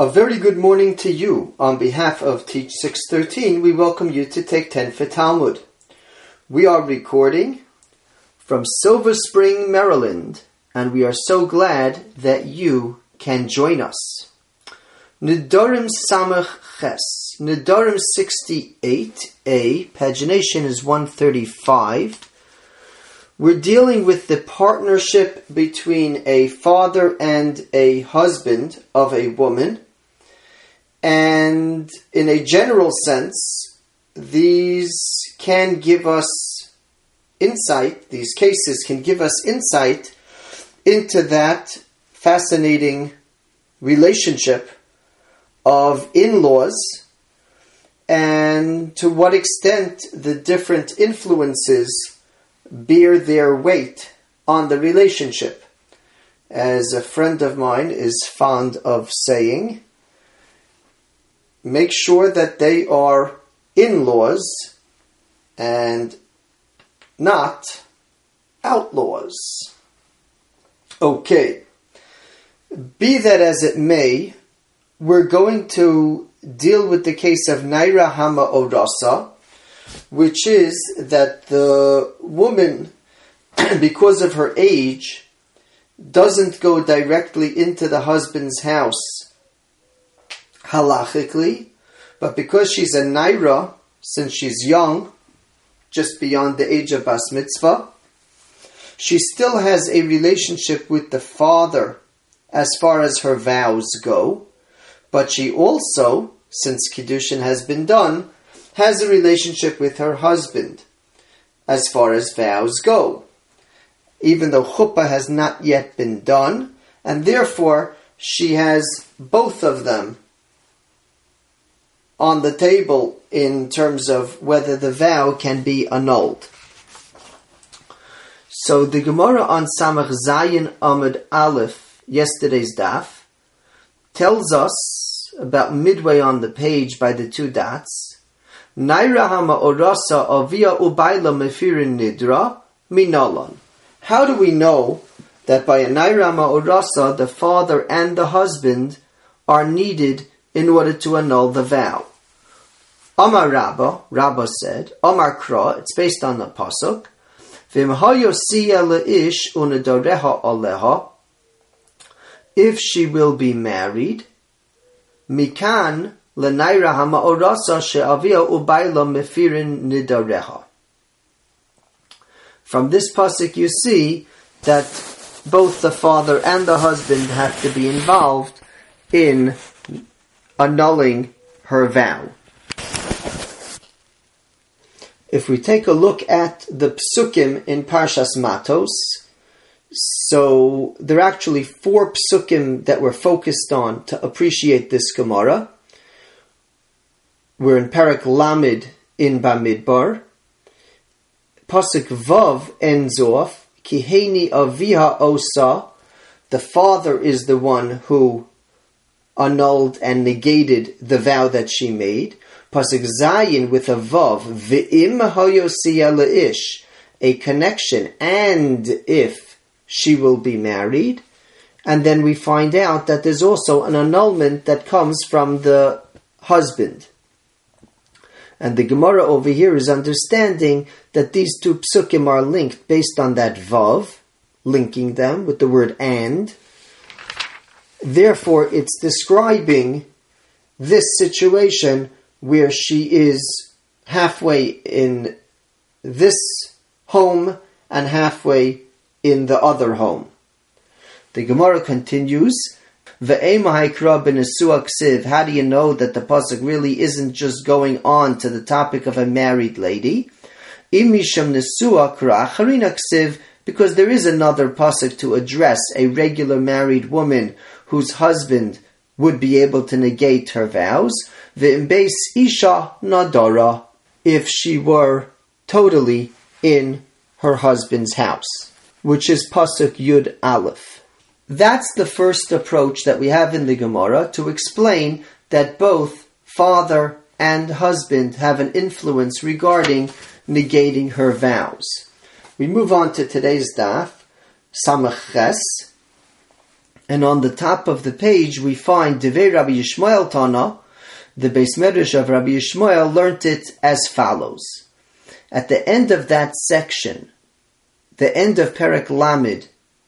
A very good morning to you. On behalf of Teach 613, we welcome you to Take 10 for Talmud. We are recording from Silver Spring, Maryland, and we are so glad that you can join us. Nedarim Samach Ches. Nedarim 68a, pagination is 135. We're dealing with the partnership between a father and a husband of a woman. And in a general sense, these can give us insight, these cases can give us insight into that fascinating relationship of in-laws and to what extent the different influences bear their weight on the relationship. As a friend of mine is fond of saying, make sure that they are in-laws and not outlaws. Okay. Be that as it may, we're going to deal with the case of Naira Hama Orasa, which is that the woman, because of her age, doesn't go directly into the husband's house halachically, but because she's a Naira, since she's young, just beyond the age of Bas Mitzvah, she still has a relationship with the father as far as her vows go, but she also, since Kiddushin has been done, has a relationship with her husband as far as vows go, even though chuppah has not yet been done, and therefore she has both of them on the table in terms of whether the vow can be annulled. So the Gemara on Samach Zayin Amud Aleph, yesterday's daf, tells us about midway on the page by the two dots, Naira Hama Orasa Avia Ubayla Mefirin Nidra Minalan. How do we know that by a Naira Hama Orasa the father and the husband are needed in order to annul the vow? Amar Rabba said, Amar Kra, it's based on the pasuk, if she will be married, mikan l'naira ha'ma'orasa she'avia ubayla mefirin nidareha. From this pasuk you see that both the father and the husband have to be involved in annulling her vow. If we take a look at the psukim in Parshas Matos, so there are actually 4 psukim that we're focused on to appreciate this Gemara. We're in Perek Lamed in Bamidbar. Pasuk Vav ends off, Kiheni aviha osa, the father is the one who annulled and negated the vow that she made. Pasuk Zayin with a Vav, V'im hayosiya le'ish, a connection, and if she will be married. And then we find out that there's also an annulment that comes from the husband. And the Gemara over here is understanding that these two psukim are linked based on that Vav, linking them with the word and. Therefore, it's describing this situation where she is halfway in this home and halfway in the other home. The Gemara continues, how do you know that the pasuk really isn't just going on to the topic of a married lady? Because there is another pasuk to address a regular married woman whose husband would be able to negate her vows. V'imbeis isha nadara, if she were totally in her husband's house, which is pasuk Yud Aleph. That's the first approach that we have in the Gemara to explain that both father and husband have an influence regarding negating her vows. We move on to today's daf, Samach Ches, And on the top of the page we find Devei Rabbi Yishmael Tana. The Beis Medrash of Rabbi Yishmael learnt it as follows. At the end of that section, the end of Perek Lamed,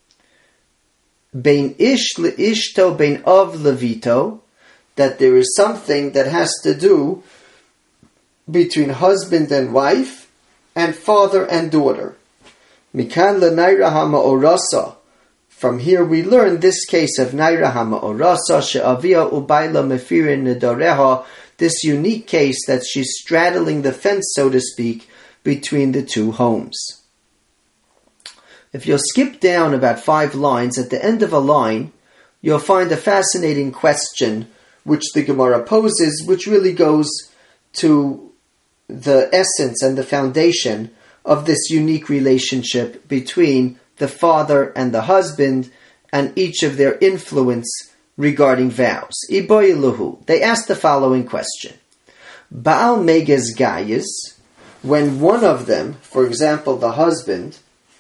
Bein Ish Le'ishto Bein Av Levito, that there is something that has to do between husband and wife, and father and daughter. Mikan le'naira ha'ma'orasa. From here we learn this case of naira ha'ma'orasa she'avia ubayla mefirin nedareha, this unique case that she's straddling the fence, so to speak, between the two homes. If you'll skip down about 5 lines, at the end of a line, you'll find a fascinating question which the Gemara poses, which really goes to the essence and the foundation of this unique relationship between the father and the husband and each of their influence regarding vows. Iboyiluhu. They ask the following question. Baal Megez Gayis, when one of them, for example the husband,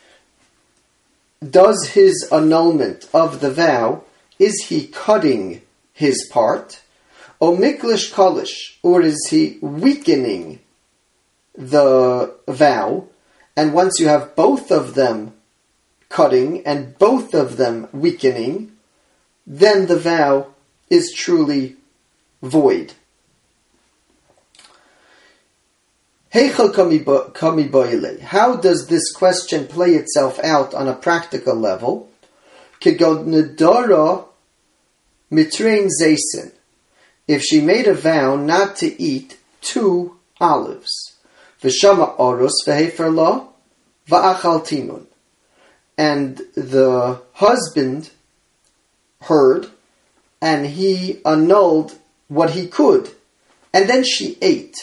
does his annulment of the vow, is he cutting his part? O miklish kolish, or is he weakening the vow? And once you have both of them cutting and both of them weakening, then the vow is truly void. How does this question play itself out on a practical level? If she made a vow not to eat 2 olives, and the husband heard, and he annulled what he could, and then she ate.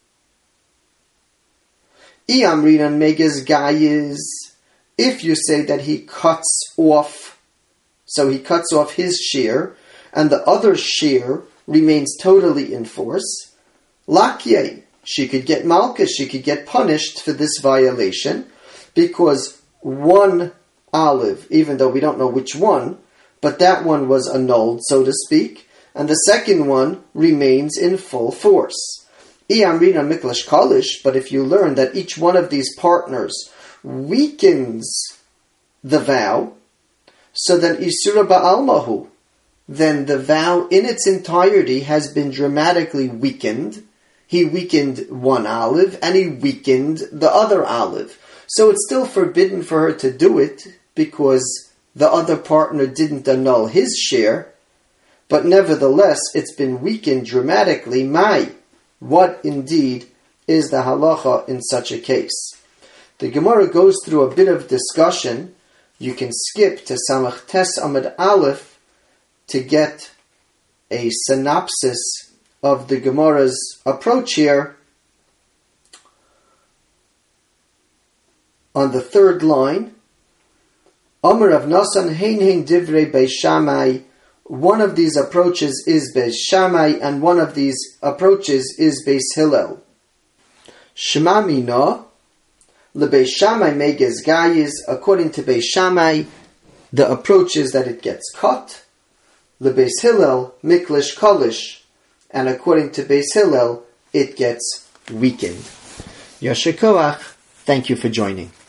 If you say that he cuts off, so he cuts off his shear, and the other shear remains totally in force, lakyei, she could get malchus, she could get punished for this violation, because one olive, even though we don't know which one, but that one was annulled, so to speak, and the second one remains in full force. But if you learn that each one of these partners weakens the vow, so then Isura Ba'almahu, then the vow in its entirety has been dramatically weakened. He weakened one olive and he weakened the other olive. So it's still forbidden for her to do it because the other partner didn't annul his share, but nevertheless it's been weakened dramatically. What indeed is the halacha in such a case? The Gemara goes through a bit of discussion. You can skip to Samach Tes Amud Aleph to get a synopsis of the Gemara's approach here. On the 3rd line, Amar Rav Nasan Hein Divrei Beis Shammai. One of these approaches is Beis Shammai, and one of these approaches is Beis Hillel. Shema Mina, LeBeis Shammai Megez Gayis. According to Beis Shammai, the approach is that it gets cut. LeBeis Hillel Miklish Kolish, and according to Beis Hillel, it gets weakened. Yasher Koach, thank you for joining.